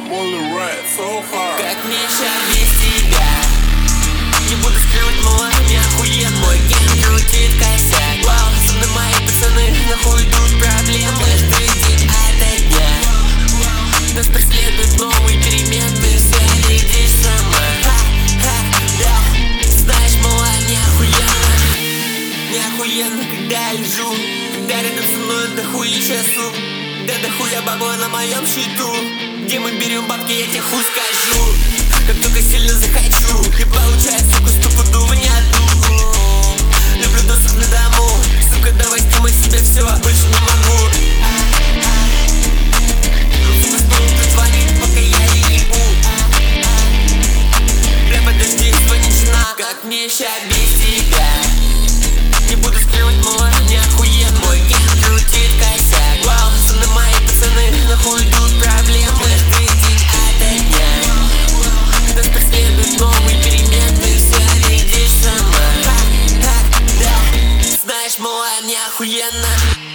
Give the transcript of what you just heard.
Как мне сейчас без тебя? Не буду скрывать, мало мне охуенно. Мой ген крутит косяк. Вау, со мной мои пацаны, нахуй идут проблемы. Каждый день ото дня нас преследуют новые перемены. Следишь сама. Да. Знаешь, мало мне охуенно. Мне охуенно, когда я лежу, когда рядом со мной дохуя часу. Да дохуя бабла на моем счету. Где мы берем бабки, я тебе хуй скажу. Как только сильно захочу, и получаю, сука, стопудово не одну. Люблю доступ на дому. Сука, давай снимай себе все, больше не могу. Сука, снова звонит, пока я не ебу. Бля, подожди, звонит жена. Как мне ща без тебя? Не буду скрывать, мало не охуенно. Мой ген крутит косяк. Вау, со мной мои пацаны, нахуй идут проблемы. Каждый день ото дня нас преследуют новые перемены. Все видишь сама. Да. Знаешь, мало мне охуенно.